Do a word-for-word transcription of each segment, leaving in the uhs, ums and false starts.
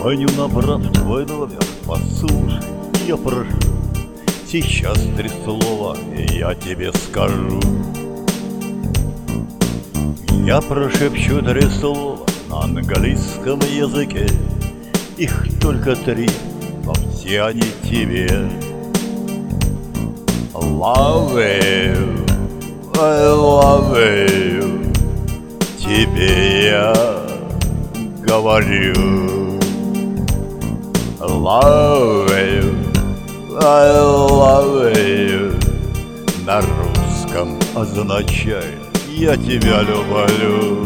Звоню, набрав твой номер, послушай, я прошу. Сейчас три слова, и я тебе скажу. Я прошепчу три слова на английском языке. Их только три, но все они тебе. Love you, I love you. Тебе я говорю. Love you, I love you. На русском означает я тебя люблю.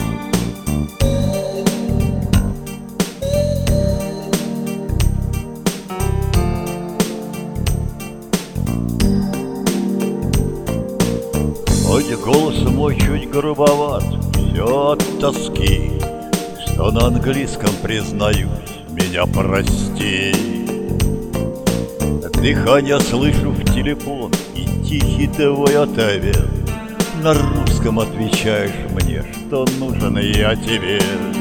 Хоть голос мой чуть грубоват, все от тоски, что на английском признаюсь, меня прости. Дыхание слышу в телефон и тихий твой ответ. На русском отвечаешь мне, что нужен я тебе.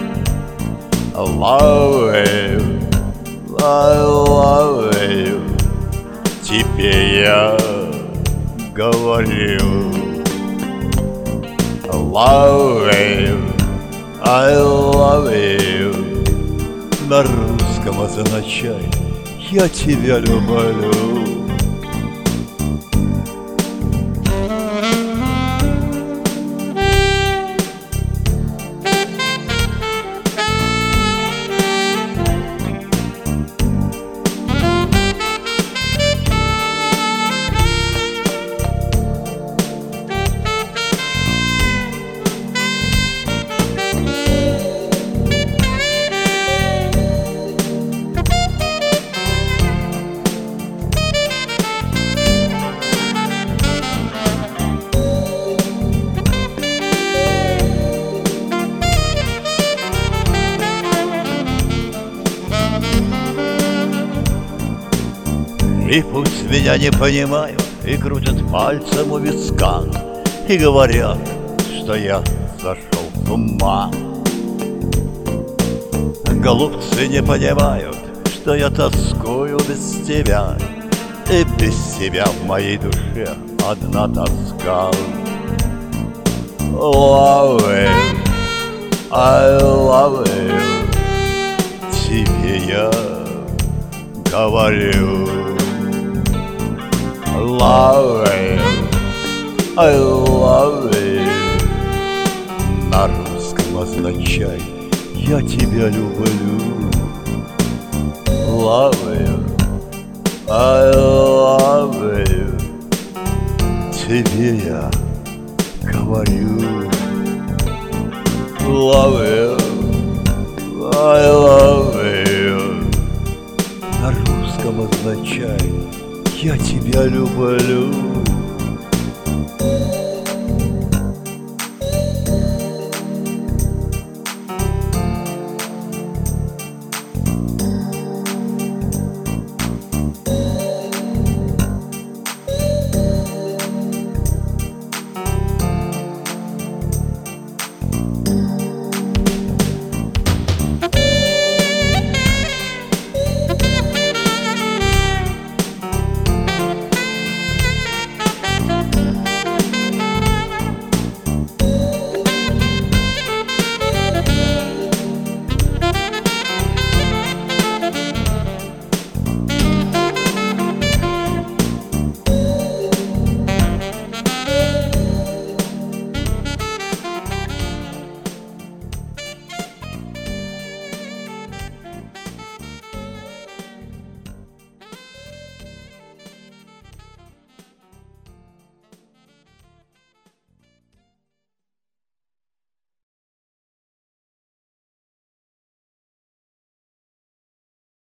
Love you, I love you. Тебе я говорю. Love you, I love you. На русском означает я тебя люблю. И пусть меня не понимают и крутят пальцем у виска, и говорят, что я сошел с ума. Голубцы не понимают, что я тоскую без тебя, и без тебя в моей душе одна тоска. Love you, I love you. Тебе я говорю. Love you, I love you. На русском означает я тебя люблю. Love you, I love you. Тебе я говорю. Love you, I love you. На русском означает я тебя люблю.